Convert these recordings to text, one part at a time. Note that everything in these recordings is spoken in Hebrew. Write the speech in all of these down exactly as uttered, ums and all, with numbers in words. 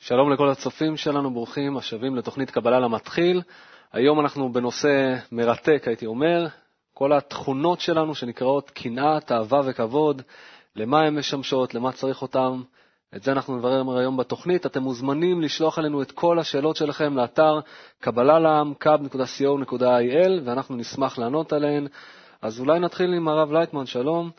שלום לכל הצופים שלנו, ברוכים השבים לתוכנית קבלה למתחיל. היום אנחנו בנושא מרתק, הייתי אומר, כל התכונות שלנו שנקראות קנאה, תאווה וכבוד, למה הן משמשות, למה צריך אותם. את זה אנחנו נברר היום בתוכנית. אתם מוזמנים לשלוח עלינו את כל השאלות שלכם לאתר קבלה לעם קאב נקודה סי או נקודה איי אל, ואנחנו נשמח לענות עליהן. אז אולי נתחיל עם הרב לייטמן, שלום.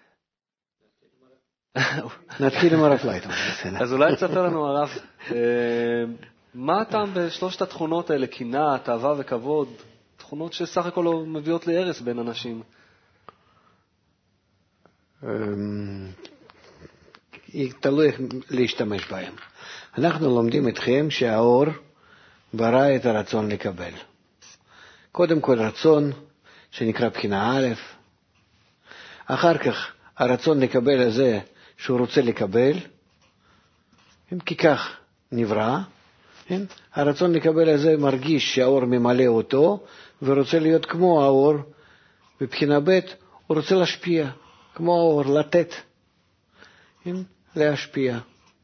נתחיל עם הרב לייטמן. אז אולי תספר לנו הרב, מה הטעם בשלושת התכונות האלה, קנאה, תאווה וכבוד, תכונות שסך הכל לא מביאות להרס בין אנשים? תלוי איך להשתמש בהם. אנחנו לומדים אתכם שהאור ברא את הרצון לקבל. קודם כל רצון שנקרא בחינה א', אחר כך הרצון לקבל הזה שהוא רוצה לקבל, כי כך נברא, הרצון לקבל הזה מרגיש שהאור ממלא אותו ורוצה להיות כמו האור. בבחינה ב' הוא רוצה להשפיע כמו האור, לתת, להשפיע.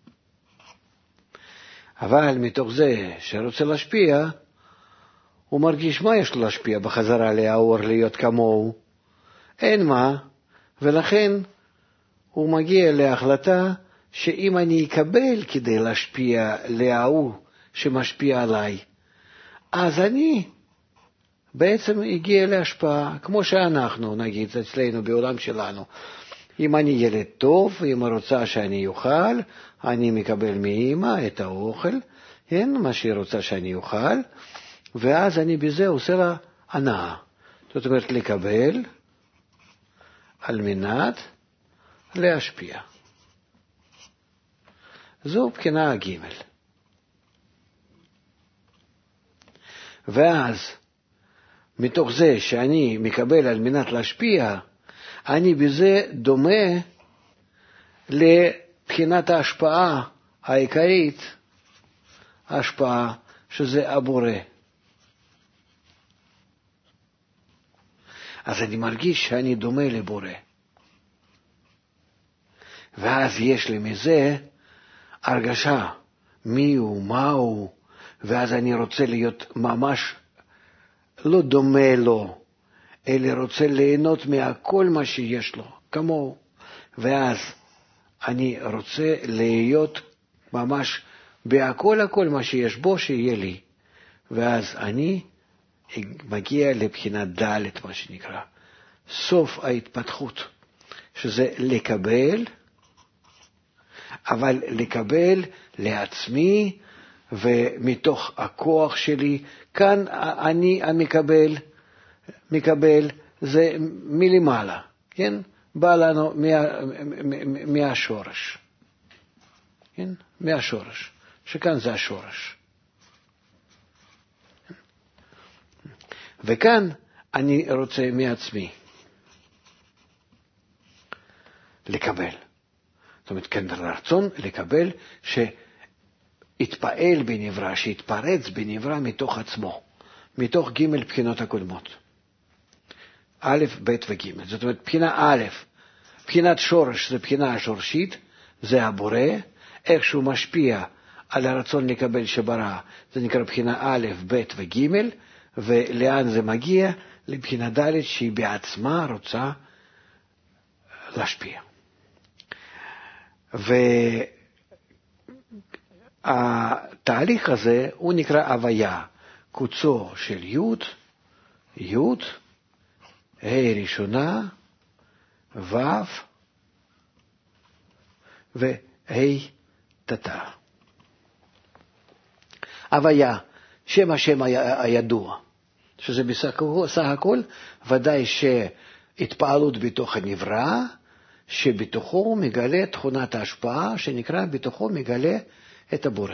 אבל מתוך זה שרוצה להשפיע, הוא מרגיש מה יש לו להשפיע בחזרה לאור, להיות כמוהו? אין מה, ולכן הוא מגיע להחלטה שאם אני אקבל כדי להשפיע להוא שמשפיע עליי, אז אני בעצם הגיע להשפעה, כמו שאנחנו נגיד אצלנו בעולם שלנו. אם אני ילד טוב, אם היא רוצה שאני אוכל, אני מקבל מאמא את האוכל, כן, מה שהיא רוצה שאני אוכל, ואז אני בזה עושה לה הנאה. זאת אומרת, לקבל על מנת להשפיע. זו בחינה ג'. ואז מתוך זה שאני מקבל על מנת להשפיע, אני בזה דומה לבחינת ההשפעה העיקרית, ההשפעה שזה הבורא. אז אני מרגיש שאני דומה לבורא. ואז יש לי מזה הרגשה מי הוא, מה הוא, ואז אני רוצה להיות ממש לא דומה לו, אלא רוצה ליהנות מהכל מה שיש לו, כמוהו. ואז אני רוצה להיות ממש בהכל הכל מה שיש בו שיהיה לי. ואז אני מגיע לבחינת ד', מה שנקרא, סוף ההתפתחות, שזה לקבל, אבל לקבל לעצמי ומתוך הכוח שלי. כאן אני המקבל, מקבל זה מלמעלה, כן? בא לנו מה, מהשורש, כן? מהשורש, שכאן זה השורש. וכאן אני רוצה מעצמי לקבל. זאת אומרת, כן, רצון לקבל שיתפעל בנברא, שיתפרץ בנברא מתוך עצמו, מתוך ג' בחינות הקודמות. א', ב' וג'. זאת אומרת, בחינה א', בחינת שורש זה בחינה השורשית, זה הבורא, איך שהוא משפיע על הרצון לקבל שברא, זה נקרא בחינה א', ב' וג', ולאן זה מגיע? לבחינה ד' שהיא בעצמה רוצה להשפיע. והתהליך הזה הוא נקרא הוויה, קוצו של י', י', ה' ראשונה, ו' וה' תתא. הוויה, שם השם הידוע, שזה בסך הכל ודאי שהתפעלות בתוך הנברא, שבתוכו מגלה תכונת ההשפעה, שנקרא בתוכו מגלה את הבורא.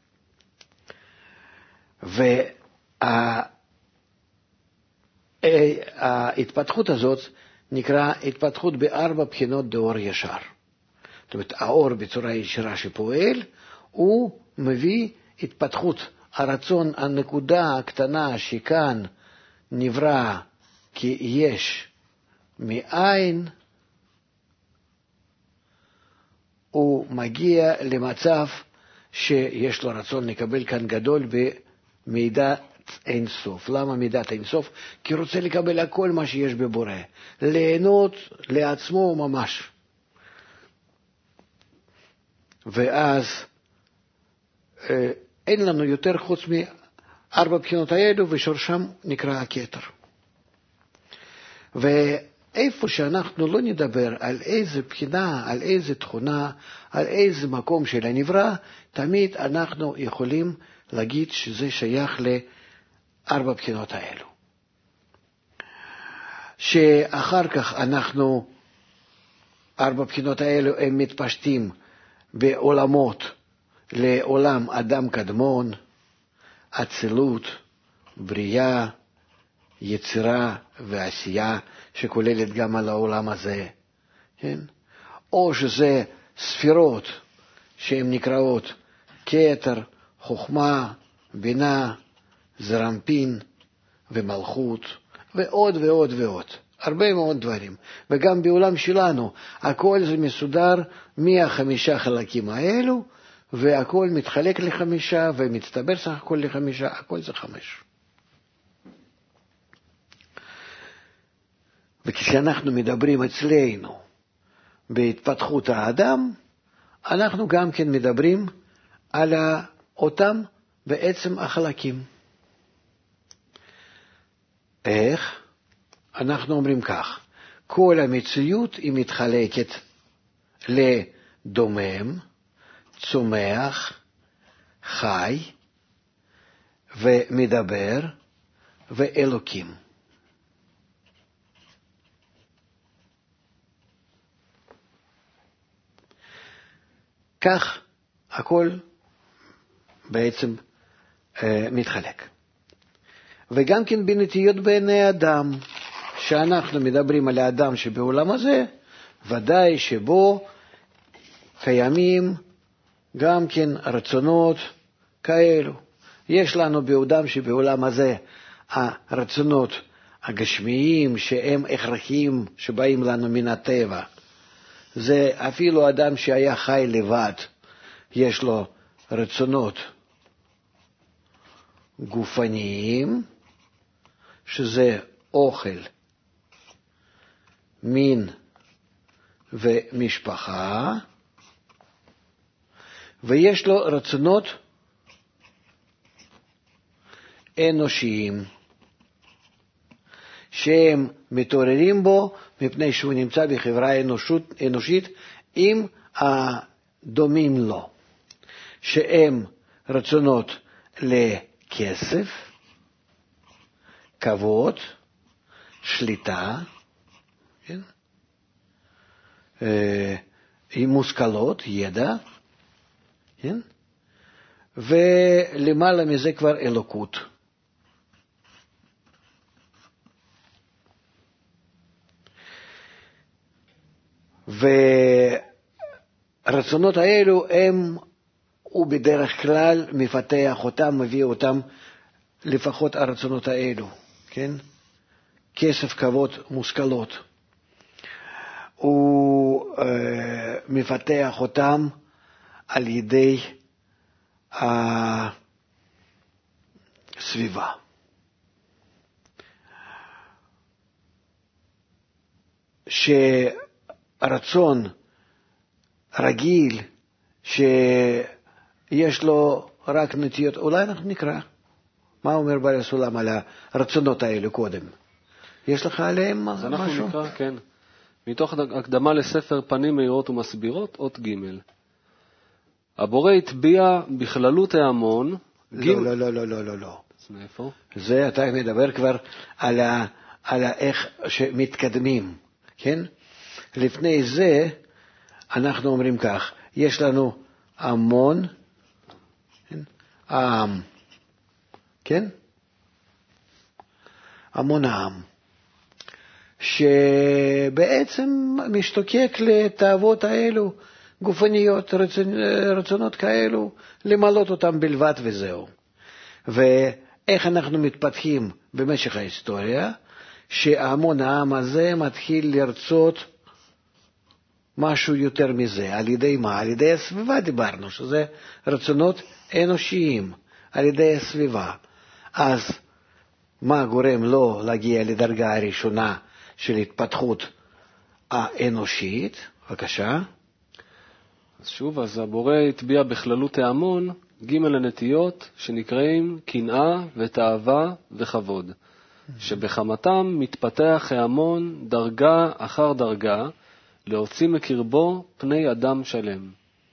וההתפתחות הזאת נקרא התפתחות בארבע בחינות דאור ישר. זאת אומרת, האור בצורה ישירה שפועל, הוא מביא התפתחות. הרצון, הנקודה הקטנה שכאן נברא כי יש מאין, הוא מגיע למצב שיש לו רצון לקבל כאן גדול במידת אינסוף. למה מידת אינסוף? כי הוא רוצה לקבל הכל מה שיש בבורא, ליהנות לעצמו ממש. ואז אה, אין לנו יותר חוץ מארבע בחינות האלו, ושורשם נקרא הכתר. ואיפה שאנחנו לא נדבר על איזה בחינה, על איזה תכונה, על איזה מקום של הנברא, תמיד אנחנו יכולים להגיד שזה שייך לארבע בחינות האלו. שאחר כך אנחנו, ארבע בחינות האלו הם מתפשטים בעולמות לעולם אדם קדמון, אצילות, בריאה, יצירה ועשייה, שכוללת גם על העולם הזה, כן? או שזה ספירות שהן נקראות כתר, חוכמה, בינה, זרמפין ומלכות, ועוד ועוד ועוד. הרבה מאוד דברים. וגם בעולם שלנו, הכל זה מסודר מהחמישה חלקים האלו, והכל מתחלק לחמישה, ומצטבר סך הכל לחמישה, הכל זה חמש. וכשאנחנו מדברים אצלנו בהתפתחות האדם, אנחנו גם כן מדברים על אותם בעצם החלקים. איך? אנחנו אומרים כך, כל המציאות היא מתחלקת לדומם, צומח, חי ומדבר ואלוקים. כך הכל בעצם אה, מתחלק. וגם כן בנטיות בעיני אדם, שאנחנו מדברים על האדם שבעולם הזה, ודאי שבו קיימים גם כן רצונות כאלו. יש לנו באדם שבעולם הזה הרצונות הגשמיים שהם הכרחיים שבאים לנו מן הטבע. זה אפילו אדם שהיה חי לבד, יש לו רצונות גופניים, שזה אוכל, מין ומשפחה, ויש לו רצונות אנושיים, שהם מתעוררים בו מפני שהוא נמצא בחברה אנושות, אנושית עם הדומים לו, שהם רצונות לכסף, כבוד, שליטה, כן? עם מושכלות, ידע, כן? ולמעלה מזה כבר אלוקות. והרצונות האלו הם, הוא בדרך כלל מפתח אותם, מביא אותם, לפחות הרצונות האלו, כן? כסף, כבוד, מושכלות. הוא אה, מפתח אותם על ידי הסביבה. שהרצון רגיל שיש לו רק נטיות, אולי אנחנו נקרא, מה אומר בעל הסולם על הרצונות האלה קודם? יש לך עליהם אז משהו? אנחנו נקרא, כן. מתוך הקדמה לספר פנים מהירות ומסבירות, אות ג'. הבורא הטביע בכללות ההמון. לא, לא, לא, לא, לא, לא, לא. אז מאיפה? זה אתה מדבר כבר על ה, על איך שמתקדמים, כן? לפני זה אנחנו אומרים כך, יש לנו המון, כן? העם, כן? המון העם, שבעצם משתוקק לתאוות האלו, גופניות, רצונ... רצונות כאלו, למלות אותם בלבד וזהו. ואיך אנחנו מתפתחים במשך ההיסטוריה, שהמון העם הזה מתחיל לרצות משהו יותר מזה. על ידי מה? על ידי הסביבה דיברנו, שזה רצונות אנושיים, על ידי הסביבה. אז מה גורם לו להגיע לדרגה הראשונה של התפתחות האנושית? בבקשה. אז שוב, אז הבורא הטביע בכללות ההמון ג' הנטיות שנקראים קנאה ותאווה וכבוד, שבחמתם מתפתח ההמון דרגה אחר דרגה להוציא מקרבו פני אדם שלם.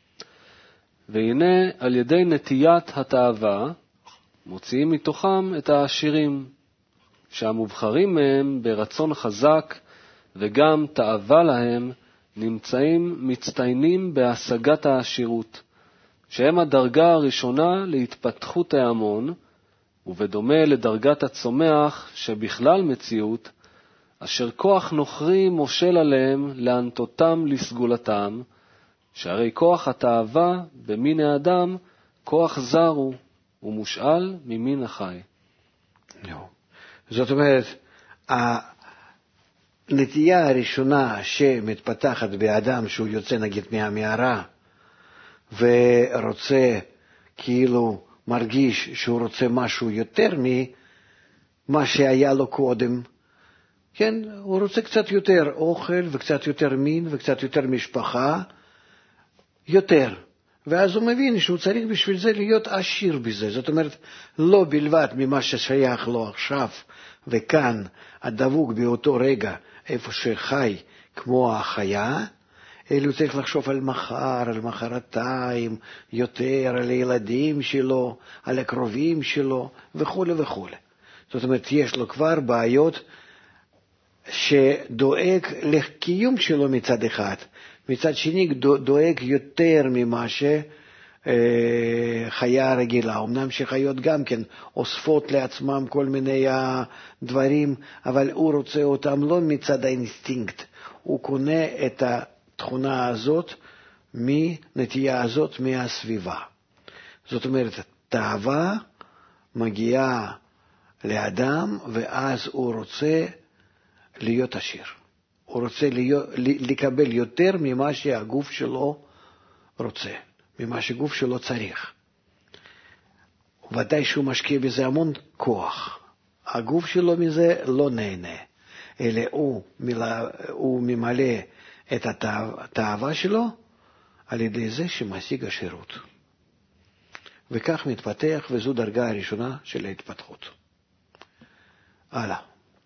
והנה על ידי נטיית התאווה מוציאים מתוכם את העשירים, שהמובחרים מהם ברצון חזק וגם תאווה להם נמצאים מצטיינים בהשגת העשירות, שהם הדרגה הראשונה להתפתחות ההמון, ובדומה לדרגת הצומח שבכלל מציאות, אשר כוח נוכרי מושל עליהם להנטותם לסגולתם, שהרי כוח התאווה במין האדם כוח זר הוא, ומושאל ממין החי. זאת אומרת, הנטייה הראשונה שמתפתחת באדם שהוא יוצא נגיד מהמערה, ורוצה, כאילו מרגיש שהוא רוצה משהו יותר ממה שהיה לו קודם, כן, הוא רוצה קצת יותר אוכל וקצת יותר מין וקצת יותר משפחה, יותר. ואז הוא מבין שהוא צריך בשביל זה להיות עשיר בזה. זאת אומרת, לא בלבד ממה ששייך לו עכשיו וכאן, הדבוק באותו רגע, איפה שחי כמו החיה, אלא הוא צריך לחשוב על מחר, על מחרתיים, יותר על הילדים שלו, על הקרובים שלו, וכו' וכו'. זאת אומרת, יש לו כבר בעיות שדואג לקיום שלו מצד אחד, מצד שני דואג יותר ממה שחיה רגילה. אמנם שחיות גם כן אוספות לעצמם כל מיני דברים, אבל הוא רוצה אותם לא מצד האינסטינקט, הוא קונה את התכונה הזאת מנטייה הזאת מהסביבה. זאת אומרת, תאווה מגיעה לאדם ואז הוא רוצה להיות עשיר. הוא רוצה להיות, לקבל יותר ממה שהגוף שלו רוצה, ממה שהגוף שלו צריך. ודאי שהוא משקיע בזה המון כוח. הגוף שלו מזה לא נהנה, אלא הוא, מלא, הוא ממלא את התאווה שלו על ידי זה שמשיג עשירות. וכך מתפתח, וזו דרגה הראשונה של ההתפתחות. הלאה.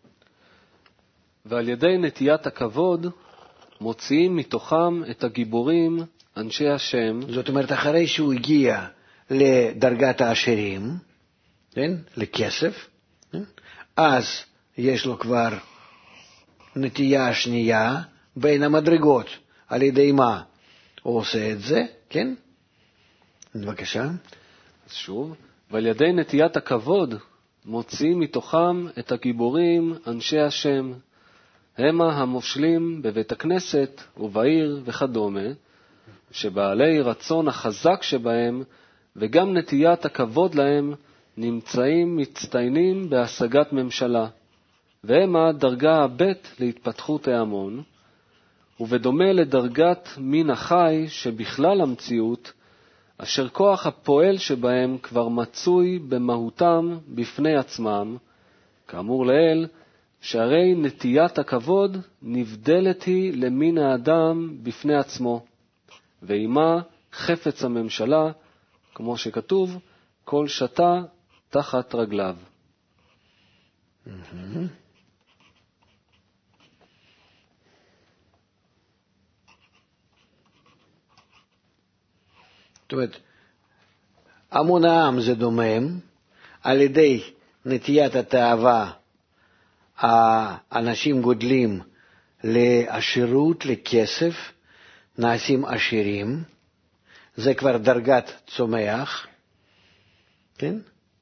ועל ידי נטיית הכבוד מוציאים מתוכם את הגיבורים, אנשי השם. זאת אומרת, אחרי שהוא הגיע לדרגת העשירים, כן? לכסף, כן? אז יש לו כבר נטייה שנייה בין המדרגות. על ידי מה הוא עושה את זה? כן? בבקשה. אז שוב, ועל ידי נטיית הכבוד מוציאים מתוכם את הגיבורים, אנשי השם. המה המושלים בבית הכנסת ובעיר וכדומה, שבעלי רצון החזק שבהם וגם נטיית הכבוד להם נמצאים מצטיינים בהשגת ממשלה, והמה דרגה הבית להתפתחות ההמון, ובדומה לדרגת מין החי שבכלל המציאות, אשר כוח הפועל שבהם כבר מצוי במהותם בפני עצמם, כאמור לאל, שהרי נטיית הכבוד נבדלת היא למין האדם בפני עצמו, ועימה חפץ הממשלה, כמו שכתוב, כל שתה תחת רגליו. זאת אומרת, המון העם זה דומם, על ידי נטיית התאווה, האנשים גודלים לעשירות, לכסף, נעשים עשירים, זה כבר דרגת צומח, כן?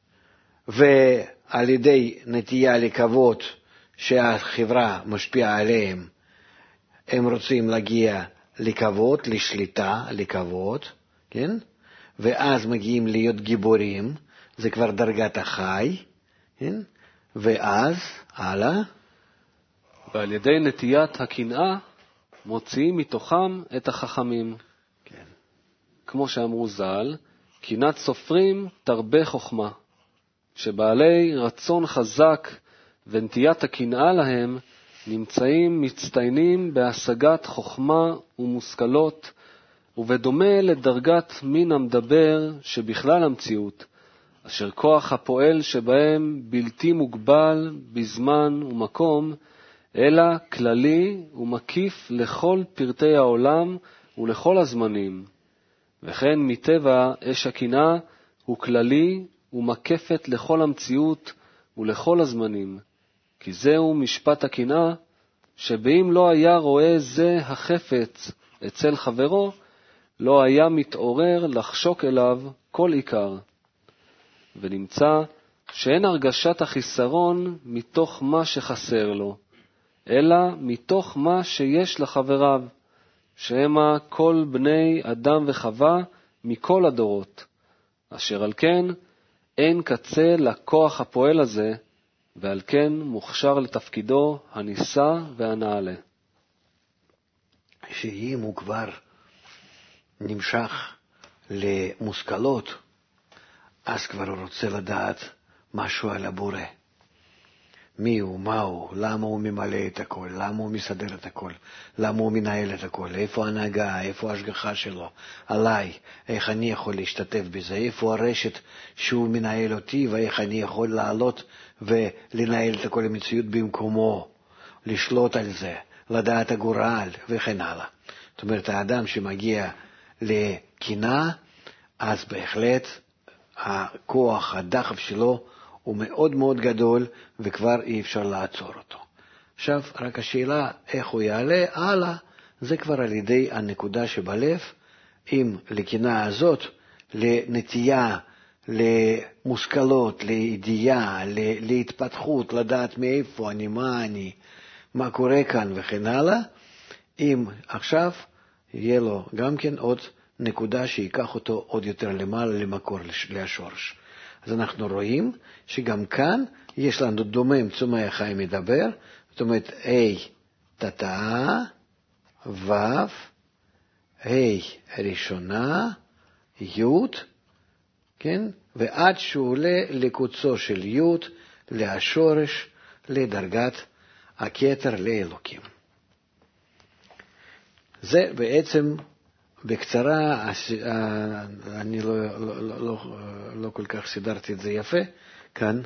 ועל ידי נטייה לכבוד שהחברה משפיעה עליהם, הם רוצים להגיע לכבוד, לשליטה, לכבוד, כן? ואז מגיעים להיות גיבורים, זה כבר דרגת החי, כן? ואז, הלאה. ועל ידי נטיית הקנאה מוציאים מתוכם את החכמים. כן. כמו שאמרו ז"ל, קנאת סופרים תרבה חוכמה. שבעלי רצון חזק ונטיית הקנאה להם נמצאים מצטיינים בהשגת חוכמה ומושכלות, ובדומה לדרגת מין המדבר שבכלל המציאות, אשר כוח הפועל שבהם בלתי מוגבל בזמן ומקום, אלא כללי ומקיף לכל פרטי העולם ולכל הזמנים. וכן מטבע אש הקנאה הוא כללי ומקפת לכל המציאות ולכל הזמנים. כי זהו משפט הקנאה, שבאם לא היה רואה זה החפץ אצל חברו, לא היה מתעורר לחשוק אליו כל עיקר. ונמצא שאין הרגשת החיסרון מתוך מה שחסר לו, אלא מתוך מה שיש לחבריו, שהם כל בני אדם וחווה מכל הדורות, אשר על כן אין קצה לכוח הפועל הזה, ועל כן מוכשר לתפקידו הניסה והנעלה. שאם הוא כבר נמשך למושכלות, אז כבר הוא רוצה לדעת משהו על הבורא. מי הוא, מה הוא, למה הוא ממלא את הכל, למה הוא מסדר את הכל, למה הוא מנהל את הכל, איפה ההנהגה, איפה ההשגחה שלו, עליי, איך אני יכול להשתתף בזה, איפה הרשת שהוא מנהל אותי, ואיך אני יכול לעלות ולנהל את הכל המציאות במקומו, לשלוט על זה, לדעת הגורל וכן הלאה. זאת אומרת, האדם שמגיע לקנאה, אז בהחלט הכוח, הדחף שלו, הוא מאוד מאוד גדול, וכבר אי אפשר לעצור אותו. עכשיו, רק השאלה איך הוא יעלה הלאה, זה כבר על ידי הנקודה שבלב, אם לקנאה הזאת, לנטייה, למושכלות, לידיעה, להתפתחות, לדעת מאיפה אני, מה אני, מה קורה כאן וכן הלאה, אם עכשיו יהיה לו גם כן עוד נקודה שיקח אותו עוד יותר למעלה, למקור, לשורש. אז אנחנו רואים שגם כאן יש לנו דומם צומח חי מדבר, זאת אומרת A תתאה, ו', ה' ראשונה, י', כן? ועד שהוא עולה לקוצו של י', להשורש, לדרגת הכתר לאלוקים. זה בעצם בקצרה, אני לא, לא, לא, לא כל כך סידרתי את זה יפה, כאן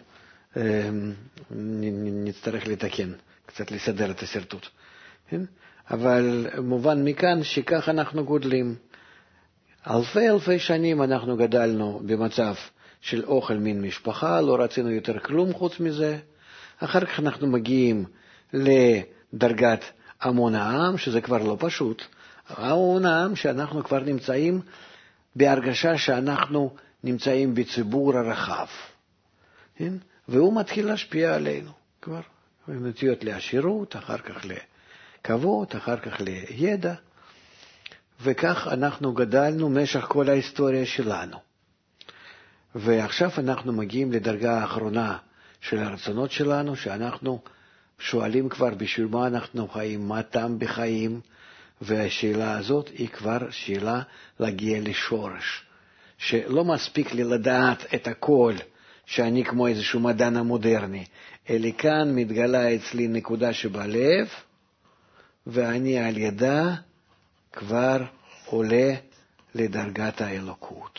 נצטרך לתקן, קצת לסדר את הסרטוט. אבל מובן מכאן שכך אנחנו גודלים. אלפי אלפי שנים אנחנו גדלנו במצב של אוכל מין משפחה, לא רצינו יותר כלום חוץ מזה. אחר כך אנחנו מגיעים לדרגת המון העם, שזה כבר לא פשוט. המון העם שאנחנו כבר נמצאים בהרגשה שאנחנו נמצאים בציבור הרחב. כן? והוא מתחיל להשפיע עלינו כבר. נטיות לעשירות, אחר כך לכבוד, אחר כך לידע. וכך אנחנו גדלנו משך כל ההיסטוריה שלנו. ועכשיו אנחנו מגיעים לדרגה האחרונה של הרצונות שלנו, שאנחנו שואלים כבר בשביל מה אנחנו חיים, מה טעם בחיים, והשאלה הזאת היא כבר שאלה להגיע לשורש, שלא מספיק לי לדעת את הכל, שאני כמו איזשהו מדען המודרני, אלא כאן מתגלה אצלי נקודה שבלב, ואני על ידה כבר עולה לדרגת האלוקות.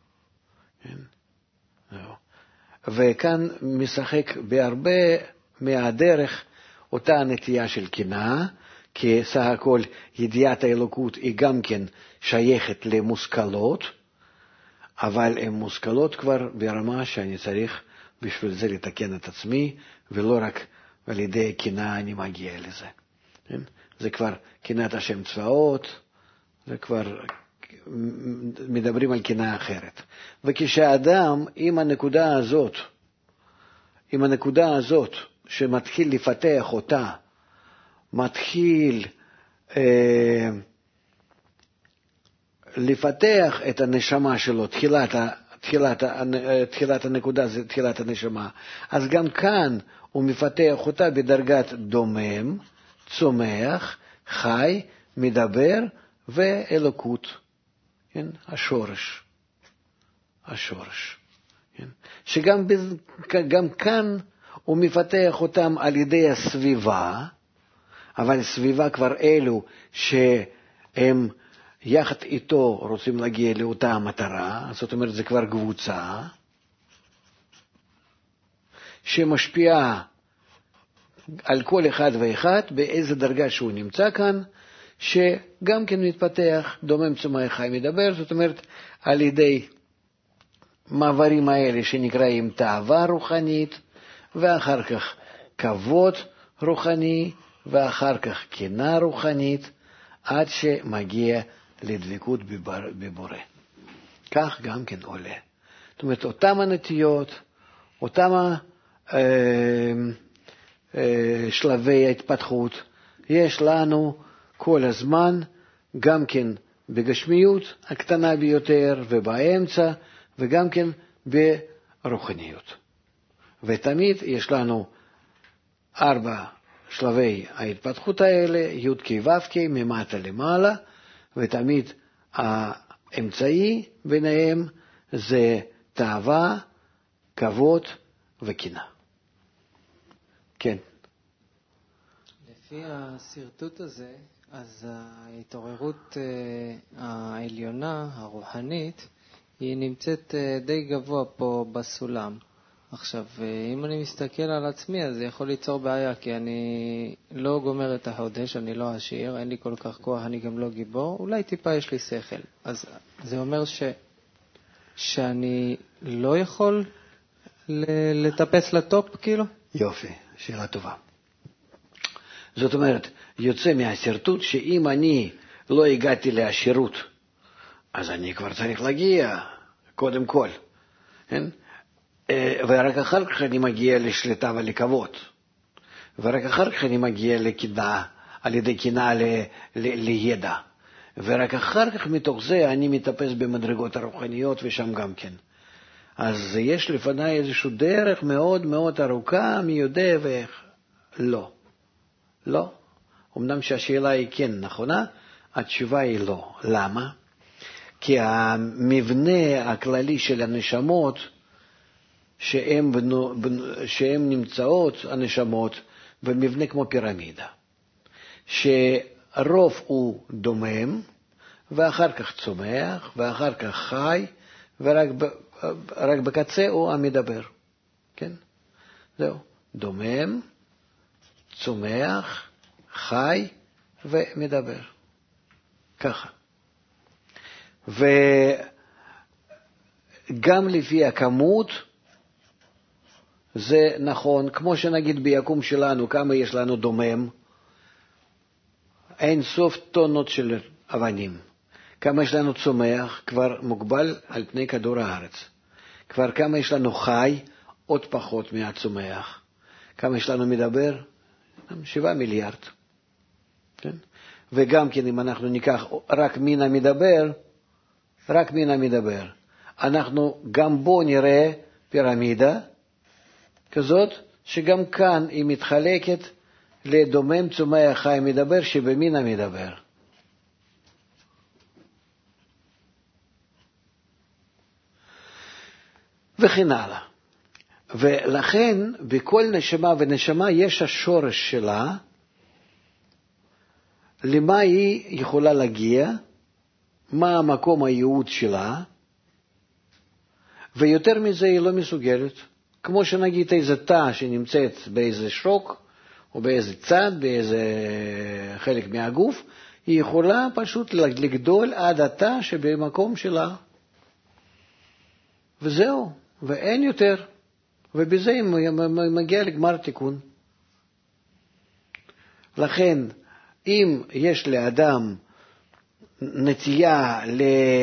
וכאן משחק בהרבה מהדרך אותה נטייה של קנאה, כי סך הכל ידיעת האלוקות היא גם כן שייכת למושכלות, אבל הן מושכלות כבר ברמה שאני צריך בשביל זה לתקן את עצמי, ולא רק על ידי קנאה אני מגיע לזה. זה כבר קנאת השם צבאות, זה כבר מדברים על קנאה אחרת. וכשאדם עם הנקודה הזאת, עם הנקודה הזאת שמתחיל לפתח אותה, מתחיל אה, לפתח את הנשמה שלו, תחילת, תחילת, תחילת הנקודה זה תחילת הנשמה, אז גם כאן הוא מפתח אותה בדרגת דומם, צומח, חי, מדבר ואלוקות, כן? השורש, השורש, כן? שגם גם כאן הוא מפתח אותם על ידי הסביבה, אבל סביבה כבר אלו שהם יחד איתו רוצים להגיע לאותה המטרה, זאת אומרת זה כבר קבוצה שמשפיעה על כל אחד ואחד באיזה דרגה שהוא נמצא כאן, שגם כן מתפתח דומם צומח חי מדבר, זאת אומרת על ידי מעברים האלה שנקראים תאווה רוחנית, ואחר כך כבוד רוחני, ואחר כך קנאה רוחנית, עד שמגיע לדבקות בבורא. כך גם כן עולה. זאת אומרת, אותם הנטיות, אותם אה, אה, שלבי ההתפתחות, יש לנו כל הזמן, גם כן בגשמיות הקטנה ביותר, ובאמצע, וגם כן ברוחניות. ותמיד יש לנו ארבע שלבי ההתפתחות האלה, י' כ' ו' כ', ממטה למעלה, ותמיד האמצעי ביניהם זה תאווה, כבוד וקנאה. כן. לפי הסרטוט הזה, אז ההתעוררות העליונה, הרוחנית, היא נמצאת די גבוה פה בסולם. עכשיו, אם אני מסתכל על עצמי, אז זה יכול ליצור בעיה, כי אני לא גומר את החודש, אני לא עשיר, אין לי כל כך כוח, אני גם לא גיבור, אולי טיפה יש לי שכל. אז זה אומר ש... שאני לא יכול לטפס לטופ, כאילו? יופי, שאלה טובה. זאת אומרת, יוצא מהסרטוט שאם אני לא הגעתי לעשירות, אז אני כבר צריך להגיע, קודם כל, כן? ורק אחר כך אני מגיע לשליטה ולכבוד, ורק אחר כך אני מגיע לקנאה, על ידי קנאה ל- ל- לידע, ורק אחר כך מתוך זה אני מטפס במדרגות הרוחניות ושם גם כן. אז יש לפני איזושהי דרך מאוד מאוד ארוכה, מי יודע ואיך. לא. לא. אמנם שהשאלה היא כן נכונה, התשובה היא לא. למה? כי המבנה הכללי של הנשמות, שהן, שהן נמצאות, הנשמות, במבנה כמו פירמידה. שרוב הוא דומם, ואחר כך צומח, ואחר כך חי, ורק ב, רק בקצה הוא המדבר. כן? זהו. דומם, צומח, חי ומדבר. ככה. וגם לפי הכמות, זה נכון, כמו שנגיד ביקום שלנו, כמה יש לנו דומם, אין סוף טונות של אבנים. כמה יש לנו צומח, כבר מוגבל על פני כדור הארץ. כבר כמה יש לנו חי, עוד פחות מהצומח. כמה יש לנו מדבר? שבעה מיליארד. כן? וגם כן אם אנחנו ניקח רק מן המדבר, רק מן המדבר, אנחנו גם בו נראה פירמידה כזאת, שגם כאן היא מתחלקת לדומם, צומח, חי, מדבר, שבמין המדבר. וכן הלאה. ולכן בכל נשמה ונשמה יש השורש שלה, למה היא יכולה להגיע, מה המקום הייעוד שלה, ויותר מזה היא לא מסוגלת. כמו שנגיד איזה תא שנמצאת באיזה שוק, או באיזה צד, באיזה חלק מהגוף, היא יכולה פשוט לגדול עד התא שבמקום שלה. וזהו, ואין יותר. ובזה היא מגיעה לגמר תיקון. לכן, אם יש לאדם נטייה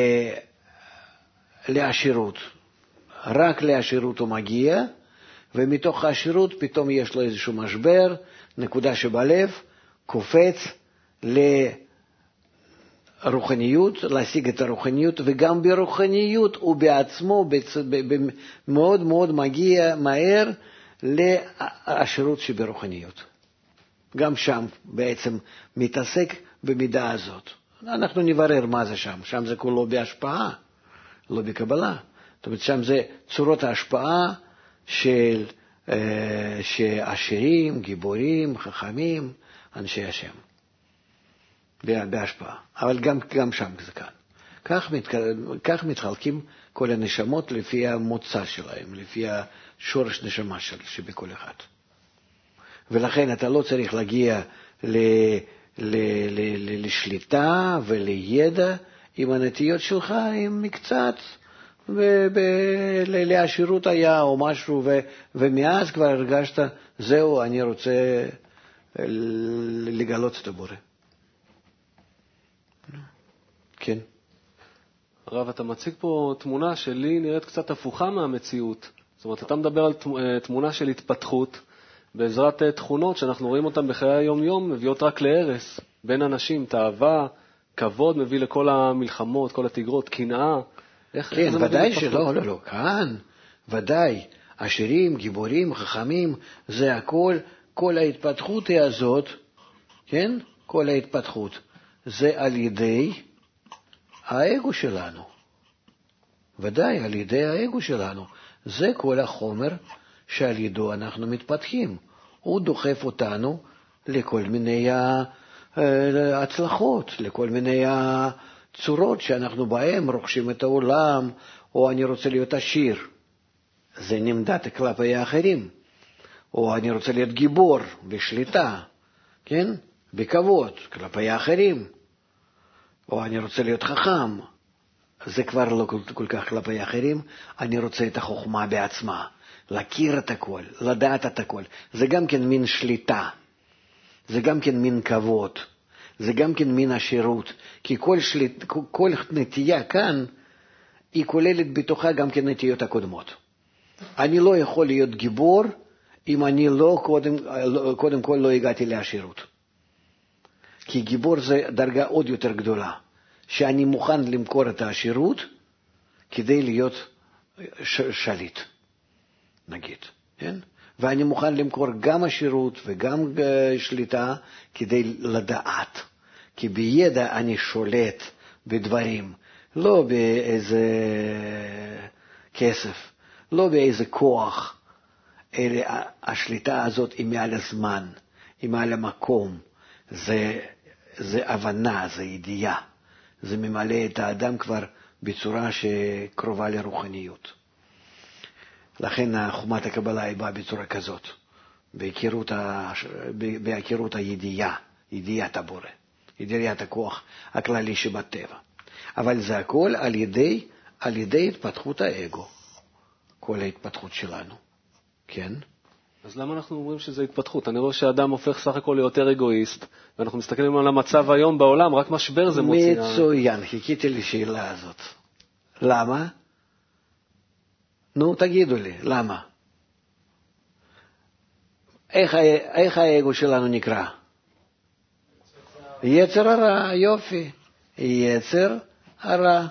לעשירות, רק לעשירות הוא מגיע, ומתוך העשירות פתאום יש לו איזשהו משבר, נקודה שבלב, קופץ לרוחניות, להשיג את הרוחניות, וגם ברוחניות הוא בעצמו מאוד מאוד מגיע מהר לעשירות שברוחניות. גם שם בעצם מתעסק במידה הזאת. אנחנו נברר מה זה שם. שם זה כולו בהשפעה, לא בקבלה. זאת אומרת, שם זה צורות ההשפעה של אה, שעשירים, גיבורים, חכמים, אנשי השם. בהשפעה. אבל גם, גם שם זה כאן. כך, מת, כך מתחלקים כל הנשמות לפי המוצא שלהם, לפי השורש נשמה של, שבכל אחד. ולכן אתה לא צריך להגיע ל, ל, ל, ל, לשליטה ולידע עם הנטיות שלך, עם מקצת, ב, ב, ל, לעשירות היה או משהו, ו, ומאז כבר הרגשת, זהו, אני רוצה לגלות את הבורא. כן. הרב, אתה מציג פה תמונה שלי נראית קצת הפוכה מהמציאות. זאת אומרת, אתה מדבר על תמונה של התפתחות בעזרת תכונות שאנחנו רואים אותן בחיי היום-יום, מביאות רק להרס בין אנשים, תאווה, כבוד מביא לכל המלחמות, כל התגרות, קנאה. איך, כן, איך ודאי שלא, לא, לא, כאן, ודאי, עשירים, גיבורים, חכמים, זה הכל, כל ההתפתחות הזאת, כן, כל ההתפתחות, זה על ידי האגו שלנו. ודאי, על ידי האגו שלנו. זה כל החומר שעל ידו אנחנו מתפתחים. הוא דוחף אותנו לכל מיני הצלחות, לכל מיני צורות שאנחנו בהם רוכשים את העולם, או אני רוצה להיות עשיר. זה נמדד כלפי האחרים. או אני רוצה להיות גיבור בשליטה, כן? בכבוד, כלפי האחרים. או אני רוצה להיות חכם, זה כבר לא כל כך כלפי אחרים, אני רוצה את החוכמה בעצמה, להכיר את הכל, לדעת את הכל. זה גם כן מין שליטה, זה גם כן מין כבוד, זה גם כן מין השירות, כי כל, שליט, כל נטייה כאן, היא כוללת בתוכה גם כן נטיות הקודמות. אני לא יכול להיות גיבור, אם אני לא קודם, קודם כל לא הגעתי לעשירות. כי גיבור זה דרגה עוד יותר גדולה, שאני מוכן למכור את העשירות כדי להיות ש- שליט, נגיד. כן? ואני מוכן למכור גם עשירות וגם שליטה כדי לדעת. כי בידע אני שולט בדברים, לא באיזה כסף, לא באיזה כוח, אלא השליטה הזאת היא מעל הזמן, היא מעל המקום. זה, זה הבנה, זה ידיעה. זה ממלא את האדם כבר בצורה שקרובה לרוחניות. לכן חומת הקבלה היא באה בצורה כזאת, בהכירות, ה... בהכירות הידיעה, ידיעת הבורא, ידיעת הכוח הכללי שבטבע. אבל זה הכל על ידי, על ידי התפתחות האגו, כל ההתפתחות שלנו. כן? אז למה אנחנו אומרים שזה התפתחות? אני רואה שהאדם הופך סך הכל ליותר אגואיסט, ואנחנו מסתכלים על המצב היום בעולם, רק משבר זה מוציא. מצוין, חיכיתי לשאלה הזאת. למה? נו, תגידו לי, למה? איך, איך האגו שלנו נקרא? יצר הרע, יופי. יצר הרע.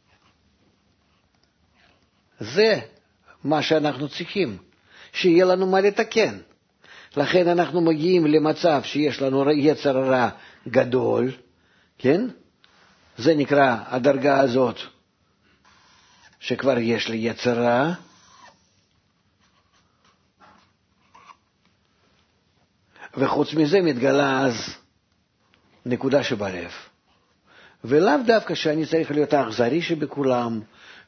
זה מה שאנחנו צריכים. שיהיה לנו מה לתקן. לכן אנחנו מגיעים למצב שיש לנו יצר רע גדול, כן? זה נקרא הדרגה הזאת, שכבר יש לי יצר רע. וחוץ מזה מתגלה אז נקודה שבלב. ולאו דווקא שאני צריך להיות האכזרי שבכולם,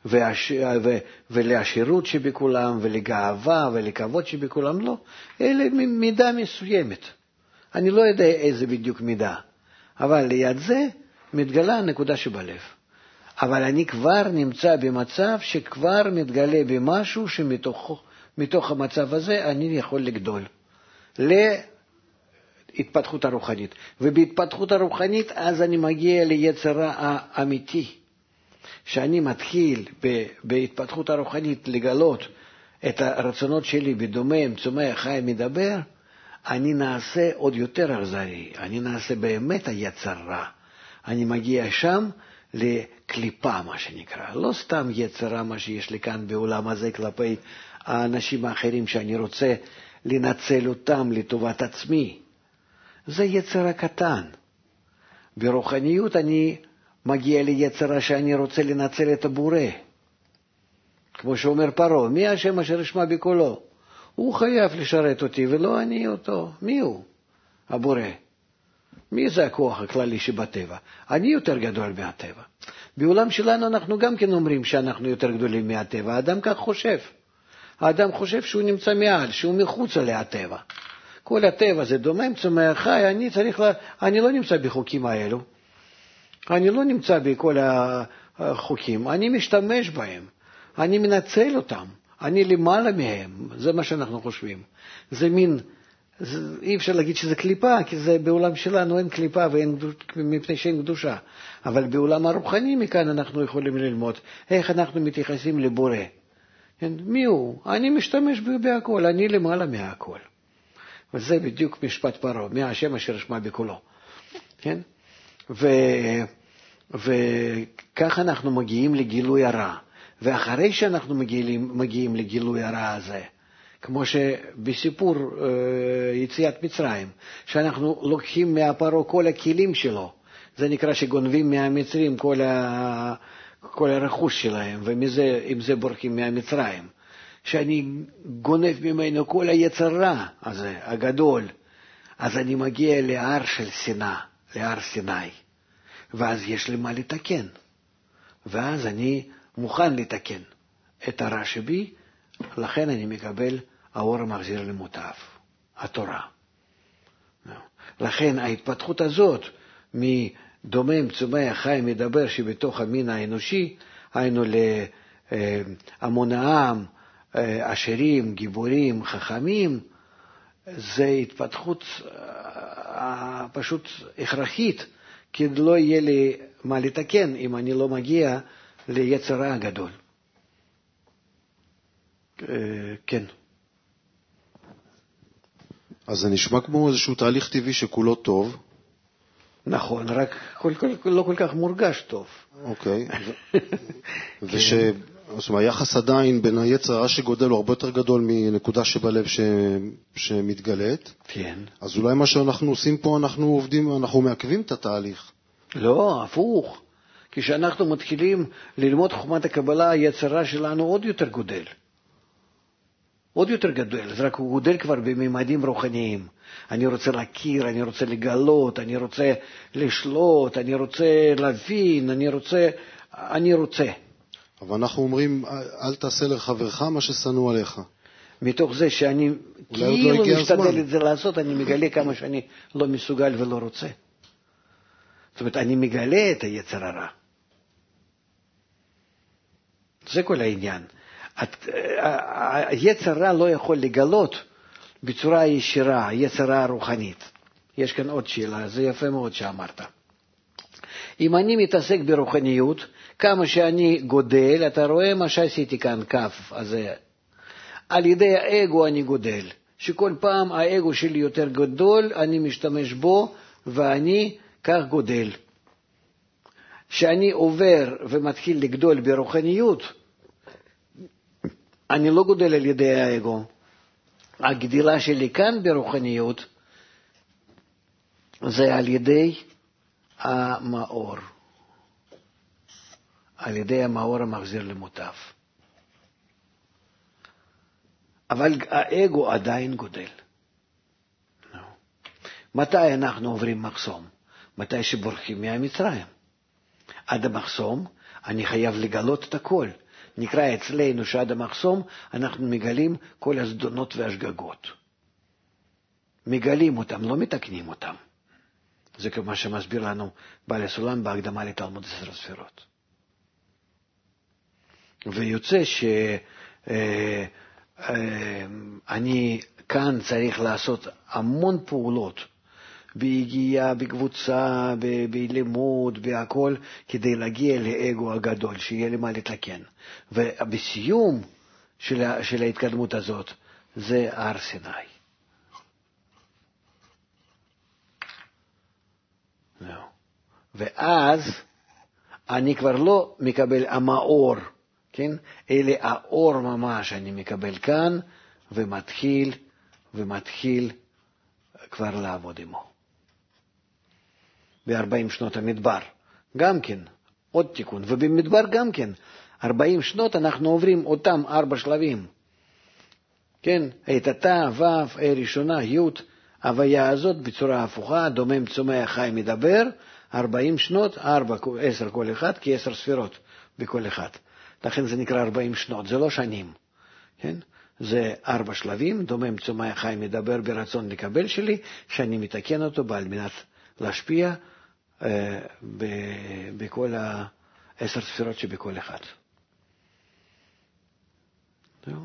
ולעשירות שבכולם, ולגאווה ולכבוד שבכולם, לא. אלה מידה מסוימת. אני לא יודע איזה בדיוק מידה, אבל ליד זה מתגלה הנקודה שבלב. אבל אני כבר נמצא במצב שכבר מתגלה במשהו שמתוך מתוך המצב הזה אני יכול לגדול להתפתחות הרוחנית. ובהתפתחות הרוחנית אז אני מגיע ליצר האמיתי. שאני מתחיל בהתפתחות הרוחנית לגלות את הרצונות שלי בדומם, צומח, חי, מדבר, אני נעשה עוד יותר אכזרי, אני נעשה באמת היצר רע. אני מגיע שם לקליפה, מה שנקרא. לא סתם יצר רע מה שיש לי כאן בעולם הזה כלפי האנשים האחרים שאני רוצה לנצל אותם לטובת עצמי. זה יצר הקטן. ברוחניות אני מגיע ליצרה שאני רוצה לנצל את הבורא. כמו שאומר פרעה, מי השם אשר ישמע בקולו? הוא חייב לשרת אותי ולא אני אותו. מי הוא? הבורא. מי זה הכוח הכללי שבטבע? אני יותר גדול מהטבע. בעולם שלנו אנחנו גם כן אומרים שאנחנו יותר גדולים מהטבע. האדם כך חושב. האדם חושב שהוא נמצא מעל, שהוא מחוץ להטבע. כל הטבע זה דומם, צומח, חי, אני צריך לה... אני לא נמצא בחוקים האלו. אני לא נמצא בכל החוקים. אני משתמש בהם. אני מנצל אותם. אני למעלה מהם. זה מה שאנחנו חושבים. זה מין... זה, אי אפשר להגיד שזה קליפה, כי זה בעולם שלנו אין קליפה ואין מפני שאין קדושה. אבל בעולם הרוחני מכאן אנחנו יכולים ללמוד איך אנחנו מתייחסים לבורא. כן? מי הוא? אני משתמש בהכל, אני למעלה מהכל. וזה בדיוק משפט פרעה, מי השם אשר ישמע בקולו. כן? ו... וכך אנחנו מגיעים לגילוי הרע. ואחרי שאנחנו מגיעים, מגיעים לגילוי הרע הזה, כמו שבסיפור אה, יציאת מצרים, שאנחנו לוקחים מהפרעה כל הכלים שלו, זה נקרא שגונבים מהמצרים כל, ה, כל הרכוש שלהם, ומזה, עם זה בורחים מהמצרים. שאני גונב ממנו כל היצר רע הזה, הגדול, אז אני מגיע להר של שנאה, להר סיני, ואז יש לי מה לתקן, ואז אני מוכן לתקן את הרע שבי, לכן אני מקבל האור המחזיר למוטב, התורה. לכן ההתפתחות הזאת מדומם, צומח, חי, מדבר שבתוך המין האנושי, היינו להמון העם, עשירים, גיבורים, חכמים, זה התפתחות פשוט הכרחית, כי לא יהיה לי מה לתקן אם אני לא מגיע ליצר רע גדול. כן. אז זה נשמע כמו איזשהו תהליך טבעי שכולו טוב. נכון, רק כל, כל, לא כל כך מורגש טוב. אוקיי. וש... זאת אומרת, היחס עדיין בין היצר הרע שגודל הוא הרבה יותר גדול מנקודה שבלב ש... שמתגלית. כן. אז אולי מה שאנחנו עושים פה, אנחנו עובדים, אנחנו מעכבים את התהליך. לא, הפוך. כשאנחנו מתחילים ללמוד חוכמת הקבלה, היצר הרע שלנו עוד יותר גודל. עוד יותר גדול, זה רק הוא גודל כבר בממדים רוחניים. אני רוצה להכיר, אני רוצה לגלות, אני רוצה לשלוט, אני רוצה להבין, אני רוצה, אני רוצה. אבל אנחנו אומרים, אל תעשה לחברך מה ששנוא עליך. מתוך זה שאני כאילו לא משתדל את זה לעשות, אני מגלה כמה שאני לא מסוגל ולא רוצה. זאת אומרת, אני מגלה את היצר הרע. זה כל העניין. היצר רע לא יכול לגלות בצורה ישירה, היצר רע הרוחנית. יש כאן עוד שאלה, זה יפה מאוד שאמרת. אם אני מתעסק ברוחניות, כמה שאני גודל, אתה רואה מה שעשיתי כאן, כף הזה. על ידי האגו אני גודל, שכל פעם האגו שלי יותר גדול, אני משתמש בו, ואני כך גודל. כשאני עובר ומתחיל לגדול ברוחניות, אני לא גודל על ידי האגו. הגדילה שלי כאן ברוחניות זה על ידי המאור. על ידי המאור המחזיר למוטב. אבל האגו עדיין גודל. No. מתי אנחנו עוברים מחסום? מתי שבורחים מהמצרים. עד המחסום אני חייב לגלות את הכל. נקרא אצלנו שעד המחסום אנחנו מגלים כל הזדונות והשגגות. מגלים אותם, לא מתקנים אותם. זה כמו שמסביר לנו בעל הסולם בהקדמה לתלמוד עשר ספירות. ויוצא שאני כאן צריך לעשות המון פעולות, בהגיעה, בקבוצה, בלימוד, בהכל, כדי להגיע לאגו הגדול, שיהיה לי מה לתקן. ובסיום של, של ההתקדמות הזאת, זה הר סיני. No. ואז אני כבר לא מקבל המאור, כן? אלה האור ממש אני מקבל כאן, ומתחיל, ומתחיל כבר לעבוד עמו. ב-ארבעים שנות המדבר. גם כן, עוד תיקון. ובמדבר גם כן, ארבעים שנות אנחנו עוברים אותם ארבע שלבים. כן, את התא, ו', ה' ראשונה, י', הוויה הזאת בצורה הפוכה, דומם, צומח, חי, מדבר, ארבעים שנות, ארבע, עשר כל אחד, כי עשר ספירות בכל אחד. לכן זה נקרא ארבעים שנות, זה לא שנים. כן? זה ארבע שלבים, דומם, צומח, חי, מדבר ברצון לקבל שלי, שאני מתקן אותו בעל מנת להשפיע אה, ב- בכל העשר ספירות שבכל אחד. זהו.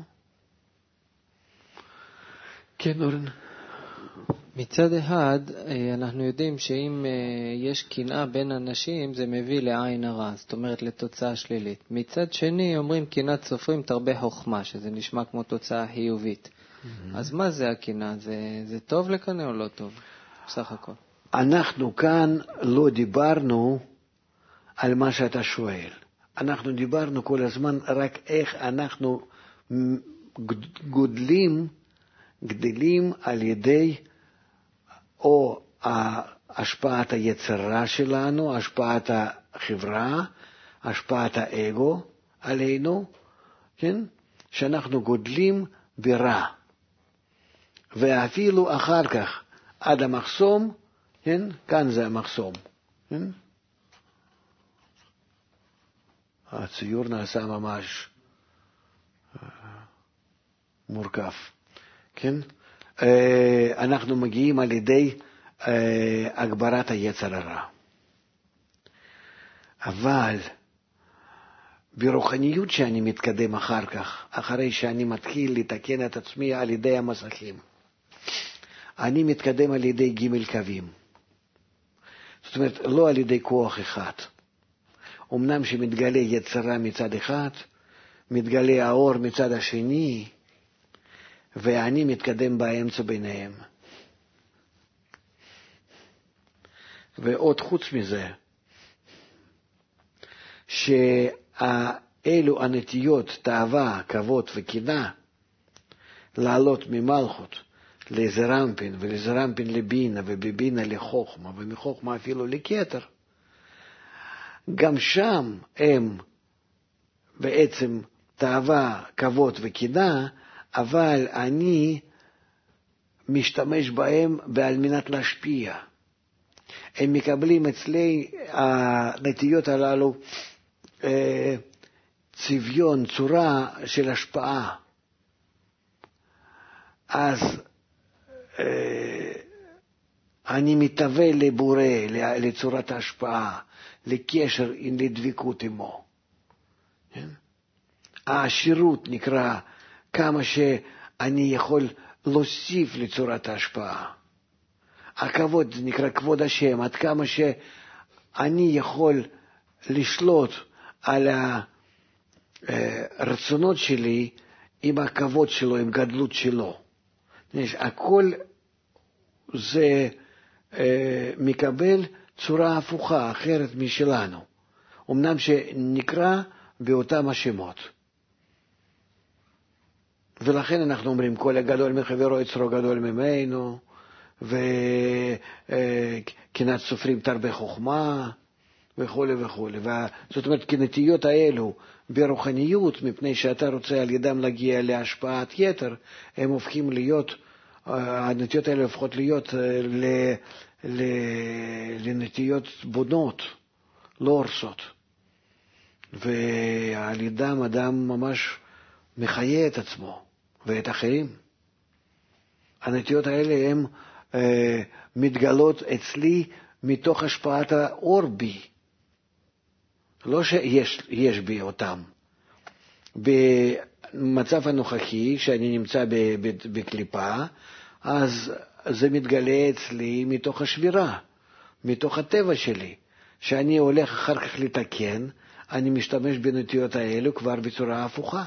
כן, אורן. מצד אחד, אנחנו יודעים שאם יש קנאה בין אנשים, זה מביא לעין הרע, זאת אומרת לתוצאה שלילית. מצד שני, אומרים קנאת סופרים תרבה חוכמה, שזה נשמע כמו תוצאה חיובית. Mm-hmm. אז מה זה הקנאה? זה, זה טוב לקנא או לא טוב? בסך הכל. אנחנו כאן לא דיברנו על מה שאתה שואל. אנחנו דיברנו כל הזמן רק איך אנחנו גודלים, גדלים על ידי או השפעת היצרה שלנו, השפעת החברה, השפעת האגו עלינו, כן? שאנחנו גודלים ברע. ואפילו אחר כך, עד המחסום, כן? כאן זה המחסום. כן? הציור נעשה ממש מורכב. כן? אנחנו מגיעים על ידי הגברת היצר הרע. אבל ברוחניות שאני מתקדם אחר כך, אחרי שאני מתחיל לתקן את עצמי על ידי המסכים, אני מתקדם על ידי ג' קווים. זאת אומרת, לא על ידי כוח אחד. אמנם שמתגלה יצרה מצד אחד, מתגלה האור מצד השני, ואני מתקדם באמצע ביניהם. ועוד חוץ מזה, שאלו הנטיות, תאווה, כבוד וקנאה, לעלות ממלכות לזרמפין, ולזרמפין לבינה, ובבינה לחוכמה, ומחוכמה אפילו לכתר, גם שם הם בעצם תאווה, כבוד וקנאה, אבל אני משתמש בהם בעל מנת להשפיע. הם מקבלים אצלי הנטיות הללו צביון, צורה של השפעה. אז אני מתהווה לבורא, לצורת ההשפעה, לקשר, לדבקות עמו. העשירות נקרא כמה שאני יכול להוסיף לצורת ההשפעה. הכבוד נקרא כבוד השם, עד כמה שאני יכול לשלוט על הרצונות שלי עם הכבוד שלו, עם גדלות שלו. הכל זה מקבל צורה הפוכה, אחרת משלנו. אמנם שנקרא באותם השמות. ולכן אנחנו אומרים, כל הגדול מחברו יצרו גדול ממנו, וקנאת סופרים תרבה חוכמה, וכו' וכו'. זאת אומרת, כנטיות האלו ברוחניות, מפני שאתה רוצה על ידם להגיע להשפעת יתר, הם הופכים להיות, הנטיות האלו הופכות להיות ל, ל, לנטיות בונות, לא הורסות. ועל ידם אדם ממש מחיה את עצמו ואת אחרים. הנטיות האלה הן אה, מתגלות אצלי מתוך השפעת האור בי. לא שיש יש בי אותם. במצב הנוכחי, שאני נמצא בקליפה, אז זה מתגלה אצלי מתוך השבירה, מתוך הטבע שלי. שאני הולך אחר כך לתקן, אני משתמש בנטיות האלו כבר בצורה הפוכה.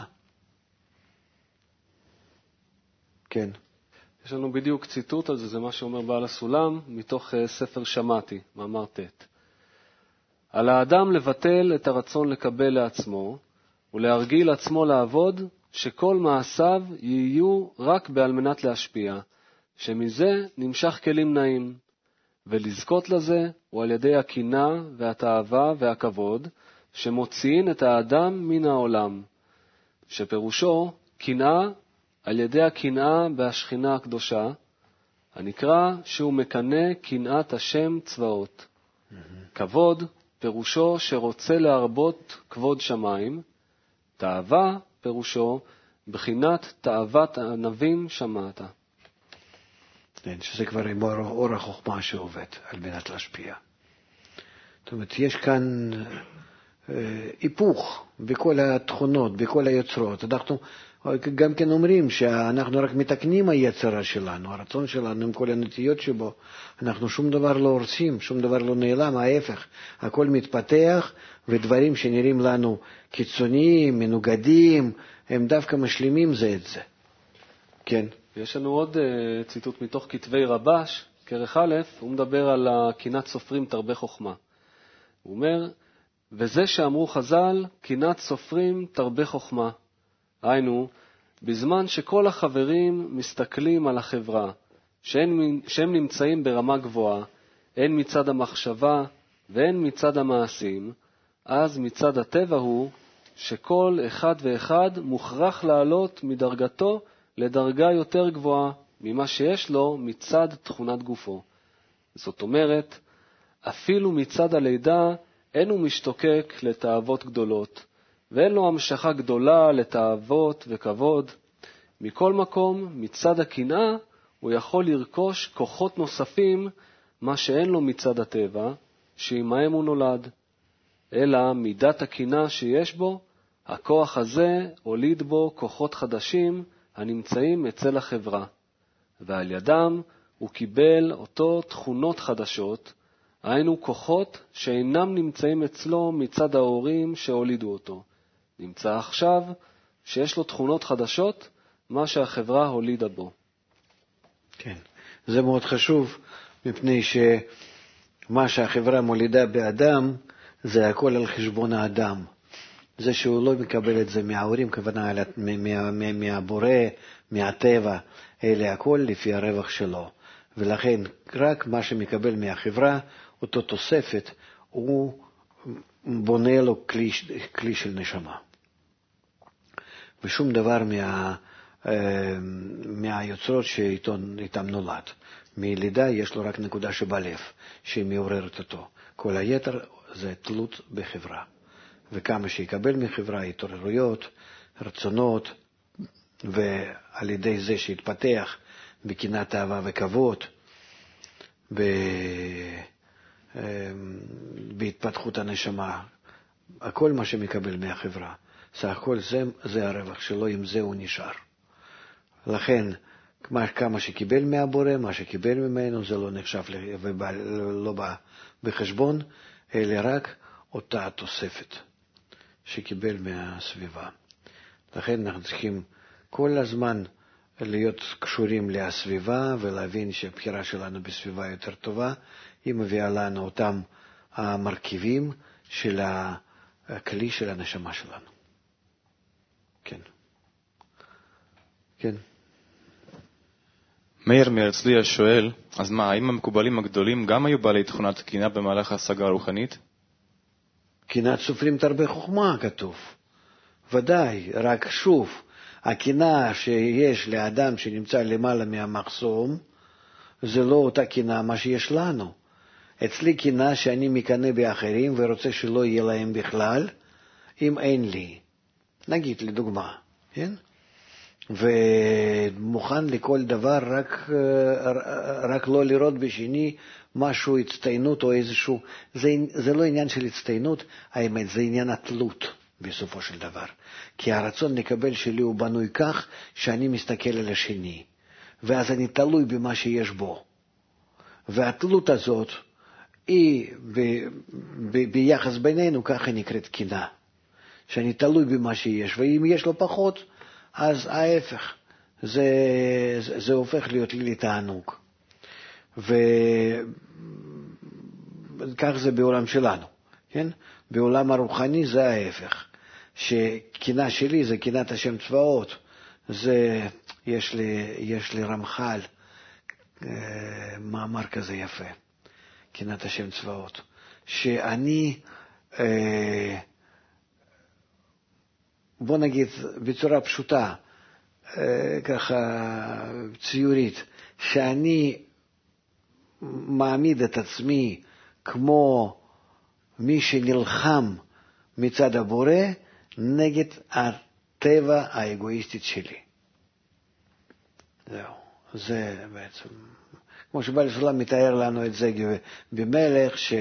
כן. יש לנו בדיוק ציטוט על זה, זה מה שאומר בעל הסולם, מתוך ספר שמעתי, מאמר ת'. על האדם לבטל את הרצון לקבל לעצמו, ולהרגיל עצמו לעבוד, שכל מעשיו יהיו רק בעל מנת להשפיע, שמזה נמשך כלים נעים, ולזכות לזה הוא על ידי הקנאה והתאווה והכבוד, שמוציאים את האדם מן העולם, שפירושו קנאה על ידי הקנאה בהשכינה הקדושה, הנקרא שהוא מקנא קנאת השם צבאות. Mm-hmm. כבוד פירושו שרוצה להרבות כבוד שמיים, תאווה פירושו בחינת תאוות הענבים שמעת. כן, שזה כבר עם אור, אור החוכמה שעובד על מנת להשפיע. זאת אומרת, יש כאן אה, היפוך בכל התכונות, בכל היוצרות. אנחנו גם כן אומרים שאנחנו רק מתקנים היצרה שלנו, הרצון שלנו עם כל הנטיות שבו, אנחנו שום דבר לא הורסים, שום דבר לא נעלם, ההפך, הכל מתפתח, ודברים שנראים לנו קיצוניים, מנוגדים, הם דווקא משלימים זה את זה. כן. יש לנו עוד uh, ציטוט מתוך כתבי רבש, כרך א', הוא מדבר על קנאת סופרים תרבה חוכמה. הוא אומר, וזה שאמרו חז"ל, קנאת סופרים תרבה חוכמה. היינו, בזמן שכל החברים מסתכלים על החברה, שהם, שהם נמצאים ברמה גבוהה, הן מצד המחשבה והן מצד המעשים, אז מצד הטבע הוא שכל אחד ואחד מוכרח לעלות מדרגתו לדרגה יותר גבוהה ממה שיש לו מצד תכונת גופו. זאת אומרת, אפילו מצד הלידה אין הוא משתוקק לתאוות גדולות, ואין לו המשכה גדולה לתאוות וכבוד. מכל מקום, מצד הקנאה, הוא יכול לרכוש כוחות נוספים, מה שאין לו מצד הטבע, שעמהם הוא נולד. אלא מידת הקנאה שיש בו, הכוח הזה הוליד בו כוחות חדשים הנמצאים אצל החברה, ועל ידם הוא קיבל אותו תכונות חדשות, היינו כוחות שאינם נמצאים אצלו מצד ההורים שהולידו אותו. נמצא עכשיו שיש לו תכונות חדשות, מה שהחברה הולידה בו. כן, זה מאוד חשוב, מפני שמה שהחברה מולידה באדם, זה הכל על חשבון האדם. זה שהוא לא מקבל את זה מההורים, כוונה מהבורא, מהטבע, אלה הכל לפי הרווח שלו. ולכן רק מה שמקבל מהחברה, אותו תוספת, הוא בונה לו כלי, כלי של נשמה. ושום דבר מה, מהיוצרות שאיתם נולד. מלידה יש לו רק נקודה שבלב, שהיא מעוררת אותו. כל היתר זה תלות בחברה. וכמה שיקבל מחברה, התעוררויות, רצונות, ועל ידי זה שיתפתח בקנאת אהבה וכבוד, בהתפתחות הנשמה, הכל מה שמקבל מהחברה, סך הכל זה, זה הרווח שלו, עם זה הוא נשאר. לכן, כמה שקיבל מהבורא, מה שקיבל ממנו, זה לא נחשב ולא בא בחשבון, אלא רק אותה תוספת שקיבל מהסביבה. לכן אנחנו צריכים כל הזמן להיות קשורים לסביבה ולהבין שהבחירה שלנו בסביבה יותר טובה, היא מביאה לנו אותם המרכיבים של הכלי של הנשמה שלנו. כן. כן. מאיר מהרצליה שואל, אז מה, האם המקובלים הגדולים גם היו בעלי תכונת קנאה במהלך ההשגה הרוחנית? קנאת סופרים תרבה חוכמה כתוב. ודאי, רק שוב, הקנאה שיש לאדם שנמצא למעלה מהמחסום, זה לא אותה קנאה מה שיש לנו. אצלי קנאה שאני מקנא באחרים ורוצה שלא יהיה להם בכלל, אם אין לי. נגיד לדוגמה, כן? ומוכן לכל דבר, רק, רק לא לראות בשני משהו, הצטיינות או איזשהו, זה, זה לא עניין של הצטיינות, האמת, זה עניין התלות בסופו של דבר. כי הרצון לקבל שלי הוא בנוי כך שאני מסתכל על השני, ואז אני תלוי במה שיש בו. והתלות הזאת היא ב, ב, ביחס בינינו, ככה נקראת קנאה. שאני תלוי במה שיש, ואם יש לו פחות, אז ההפך, זה, זה, זה הופך להיות לי לתענוג. וכך זה בעולם שלנו, כן? בעולם הרוחני זה ההפך. שקנאה שלי זה קנאת השם צבאות. זה, יש לי, יש לי רמח"ל, מאמר כזה יפה. קנאת השם צבאות. שאני, אה, בוא נגיד בצורה פשוטה, אה, ככה ציורית, שאני מעמיד את עצמי כמו מי שנלחם מצד הבורא נגד הטבע האגואיסטית שלי. זהו, זה בעצם, כמו שבעל סולם מתאר לנו את זה במלך ש,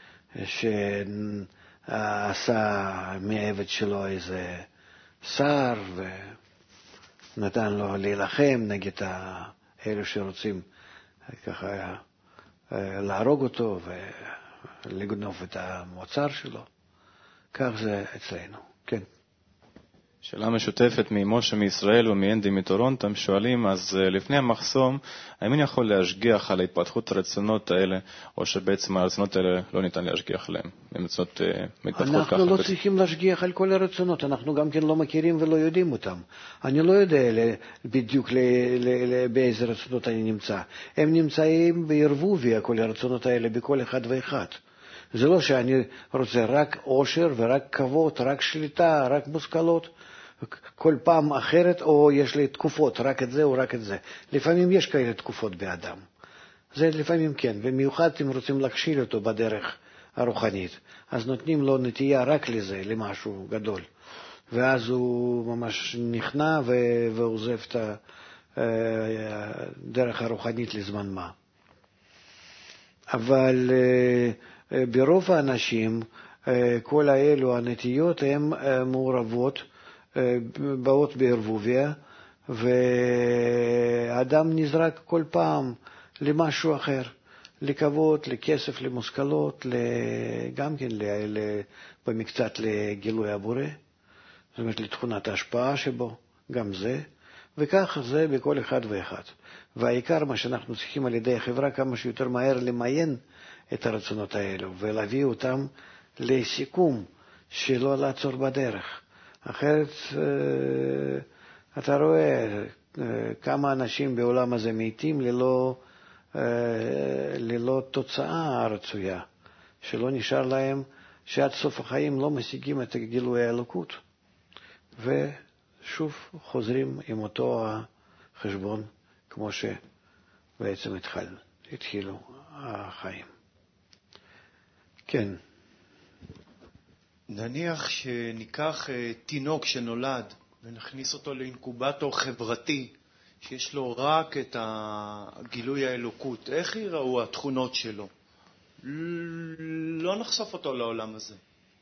שעשה מעבד שלו איזה שר ונתן לו להילחם נגד אלו שרוצים ככה להרוג אותו ולגנוב את המוצר שלו. כך זה אצלנו, כן. שאלה משותפת ממשה מישראל ומאנדי מטורונטו, הם שואלים, אז לפני המחסום, האם אני יכול להשגיח על ההתפתחות הרצונות האלה, או שבעצם הרצונות האלה לא ניתן להשגיח עליהם? הם רצונות מתפתחות ככה? אנחנו לא צריכים להשגיח על כל הרצונות, אנחנו גם כן לא מכירים ולא יודעים אותם. אני לא יודע בדיוק באיזה רצונות אני נמצא. הם נמצאים בערבוביה, כל הרצונות האלה, בכל אחד ואחד. זה לא שאני רוצה רק עושר ורק כבוד, רק שליטה, רק מושכלות, כל פעם אחרת, או יש לי תקופות, רק את זה או רק את זה. לפעמים יש כאלה תקופות באדם. זה לפעמים כן, במיוחד אם רוצים להכשיל אותו בדרך הרוחנית, אז נותנים לו נטייה רק לזה, למשהו גדול. ואז הוא ממש נכנע ועוזב את הדרך הרוחנית לזמן מה. אבל ברוב האנשים, כל האלו הנטיות הן מעורבות, באות בערבוביה, והאדם נזרק כל פעם למשהו אחר, לכבוד, לכסף, למושכלות, גם כן במקצת לגילוי הבורא, זאת אומרת לתכונת ההשפעה שבו, גם זה, וכך זה בכל אחד ואחד. והעיקר מה שאנחנו צריכים על ידי החברה כמה שיותר מהר למיין את הרצונות האלו ולהביא אותם לסיכום שלא לעצור בדרך. אחרת אתה רואה כמה אנשים בעולם הזה מתים ללא, ללא תוצאה רצויה, שלא נשאר להם, שעד סוף החיים לא משיגים את גילוי האלוקות, ושוב חוזרים עם אותו החשבון כמו שבעצם התחל, התחילו החיים. כן. נניח שניקח תינוק שנולד ונכניס אותו לאינקובטור חברתי שיש לו רק את הגילוי האלוקות, איך ייראו התכונות שלו? לא נחשוף אותו לעולם הזה,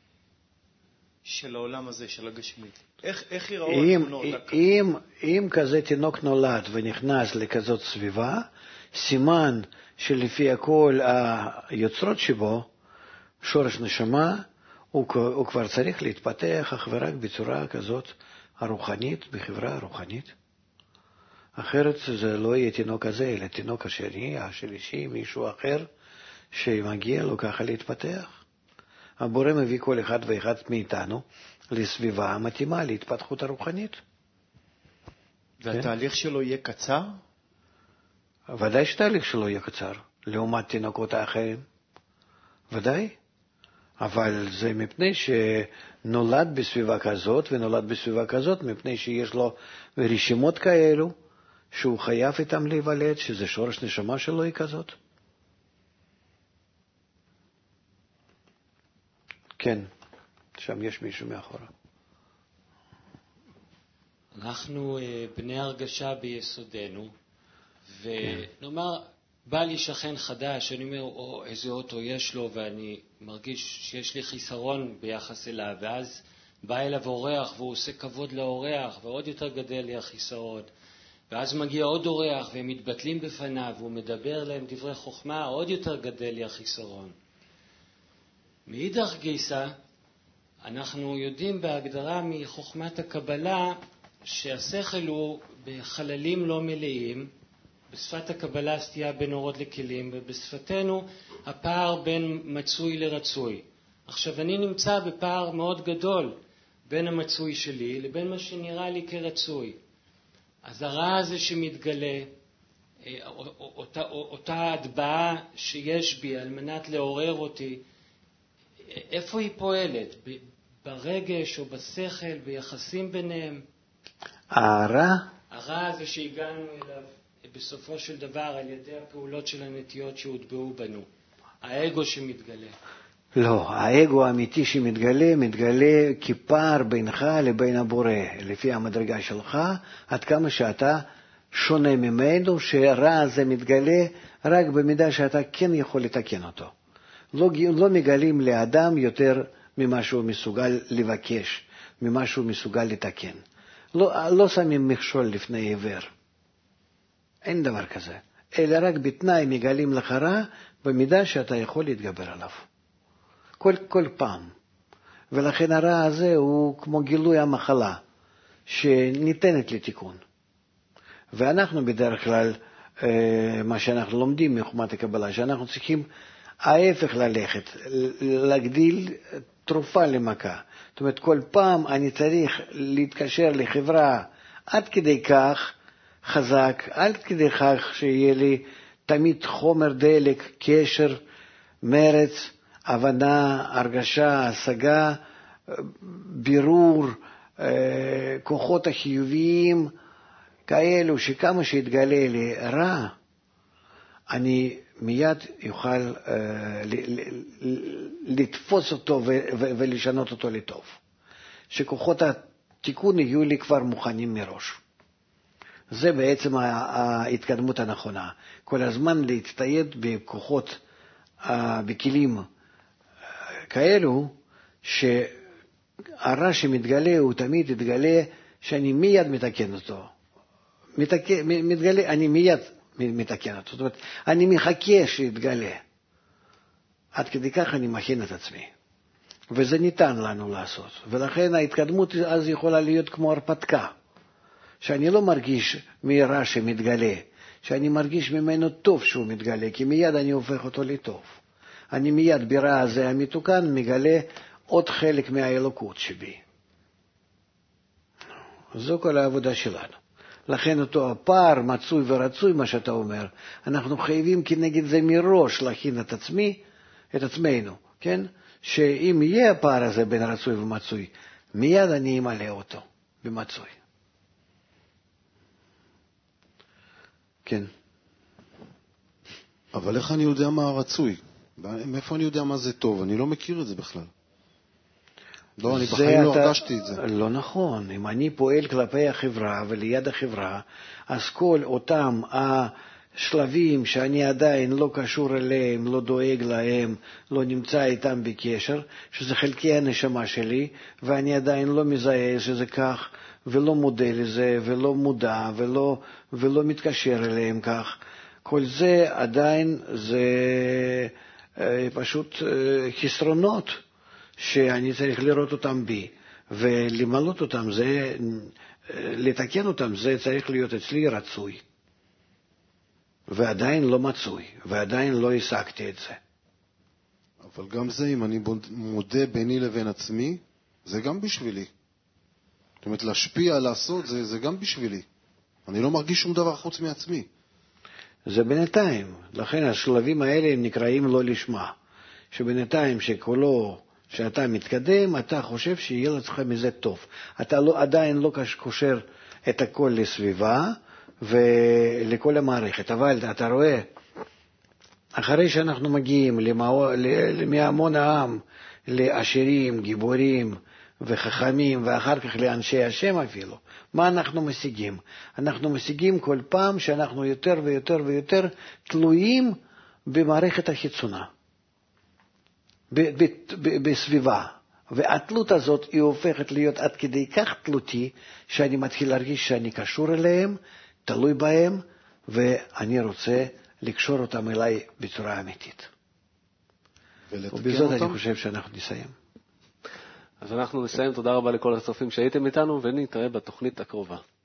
של העולם הזה, של הגשמית. איך, איך ייראו אם, התכונות? אם, אם כזה תינוק נולד ונכנס לכזאת סביבה, סימן שלפי הכל היוצרות שבו, שורש נשמה, הוא, הוא כבר צריך להתפתח אך ורק בצורה כזאת הרוחנית, בחברה הרוחנית. אחרת זה לא יהיה תינוק הזה, אלא תינוק השני, השלישי, מישהו אחר, שמגיע לו ככה להתפתח. הבורא מביא כל אחד ואחד מאיתנו לסביבה המתאימה להתפתחות הרוחנית. והתהליך שלו יהיה קצר? ודאי שתהליך שלו יהיה קצר, לעומת תינוקות האחרים. ודאי. אבל זה מפני שנולד בסביבה כזאת ונולד בסביבה כזאת, מפני שיש לו רשימות כאלו שהוא חייב איתם להיוולד, שזה שורש נשמה שלו היא כזאת. כן, שם יש מישהו מאחורה. אנחנו בני הרגשה ביסודנו, ונאמר, בא לי שכן חדש, אני אומר, או, איזה אוטו יש לו, ואני מרגיש שיש לי חיסרון ביחס אליו, ואז בא אליו אורח, והוא עושה כבוד לאורח, ועוד יותר גדל לי החיסרון. ואז מגיע עוד אורח, והם מתבטלים בפניו, והוא מדבר להם דברי חוכמה, עוד יותר גדל לי החיסרון. מאידך גיסא, אנחנו יודעים בהגדרה מחוכמת הקבלה, שהשכל הוא בחללים לא מלאים, בשפת הקבלה סטייה בין אורות לכלים, ובשפתנו הפער בין מצוי לרצוי. עכשיו אני נמצא בפער מאוד גדול בין המצוי שלי לבין מה שנראה לי כרצוי. אז הרע הזה שמתגלה אותה, אותה הדבעה שיש בי על מנת לעורר אותי, איפה היא פועלת? ברגש או בשכל, ביחסים ביניהם? הרע? הרע הזה שהגענו אליו בסופו של דבר על ידי הפעולות של הנטיות שהוטבעו בנו. האגו שמתגלה. לא, האגו האמיתי שמתגלה, מתגלה כפער בינך לבין הבורא, לפי המדרגה שלך, עד כמה שאתה שונה ממנו, שהרע הזה מתגלה רק במידה שאתה כן יכול לתקן אותו. לא, לא מגלים לאדם יותר ממה שהוא מסוגל לבקש, ממה שהוא מסוגל לתקן. לא, לא שמים מכשול לפני עיוור. אין דבר כזה. אלא רק בתנאי מגלים לך רע במידה שאתה יכול להתגבר עליו. כל, כל פעם. ולכן הרע הזה הוא כמו גילוי המחלה שניתנת לתיקון. ואנחנו בדרך כלל, מה שאנחנו לומדים מחוכמת הקבלה, שאנחנו צריכים ההפך ללכת, להגדיל תרופה למכה. זאת אומרת, כל פעם אני צריך להתקשר לחברה עד כדי כך חזק, עד כדי כך שיהיה לי תמיד חומר דלק, קשר, מרץ, הבנה, הרגשה, השגה, בירור, כוחות החיוביים, כאלו שכמה שהתגלה לי רע, אני מיד יוכל uh, לתפוס אותו ולשנות אותו לטוב. שכוחות התיקון יהיו לי כבר מוכנים מראש. זה בעצם ההתקדמות הנכונה. כל הזמן להצטייד בכוחות, uh, בכלים uh, כאלו, שהרע שמתגלה הוא תמיד יתגלה שאני מיד מתקן אותו. מתקן, מתגלה, אני מיד מתקן אותו. זאת אומרת, אני מחכה שיתגלה. עד כדי כך אני מכין את עצמי. וזה ניתן לנו לעשות. ולכן ההתקדמות אז יכולה להיות כמו הרפתקה. שאני לא מרגיש מהרע שמתגלה. שאני מרגיש ממנו טוב שהוא מתגלה, כי מיד אני הופך אותו לטוב. אני מיד ברע הזה המתוקן מגלה עוד חלק מהאלוקות שבי. זו כל העבודה שלנו. לכן אותו הפער מצוי ורצוי, מה שאתה אומר, אנחנו חייבים כנגד זה מראש להכין את עצמי, את עצמנו, כן? שאם יהיה הפער הזה בין רצוי ומצוי, מיד אני אמלא אותו במצוי. כן. אבל איך אני יודע מה הרצוי? מאיפה אני יודע מה זה טוב? אני לא מכיר את זה בכלל. לא, אני בחיים לא הרגשתי את זה. לא נכון. אם אני פועל כלפי החברה וליד החברה, אז כל אותם השלבים שאני עדיין לא קשור אליהם, לא דואג להם, לא נמצא איתם בקשר, שזה חלקי הנשמה שלי, ואני עדיין לא מזהה שזה כך, ולא מודע לזה, ולא מודע, ולא, ולא מתקשר אליהם כך. כל זה עדיין זה פשוט חסרונות. שאני צריך לראות אותם בי, ולמלות אותם, זה, לתקן אותם, זה צריך להיות אצלי רצוי. ועדיין לא מצוי, ועדיין לא השגתי את זה. אבל גם זה, אם אני מודה ביני לבין עצמי, זה גם בשבילי. זאת אומרת, להשפיע, לעשות, זה, זה גם בשבילי. אני לא מרגיש שום דבר חוץ מעצמי. זה בינתיים. לכן השלבים האלה הם נקראים לא לשמה. שבינתיים שכולו, שאתה מתקדם, אתה חושב שיהיה לך מזה טוב. אתה לא, עדיין לא קושר את הכל לסביבה ולכל המערכת. אבל אתה רואה, אחרי שאנחנו מגיעים מהמון העם לעשירים, גיבורים וחכמים, ואחר כך לאנשי השם אפילו, מה אנחנו משיגים? אנחנו משיגים כל פעם שאנחנו יותר ויותר ויותר תלויים במערכת החיצונה. בסביבה, והתלות הזאת היא הופכת להיות עד כדי כך תלותי, שאני מתחיל להרגיש שאני קשור אליהם, תלוי בהם, ואני רוצה לקשור אותם אליי בצורה אמיתית. ובזאת אני חושב שאנחנו נסיים. אז אנחנו נסיים. תודה רבה לכל הצופים שהייתם איתנו, ונתראה בתוכנית הקרובה.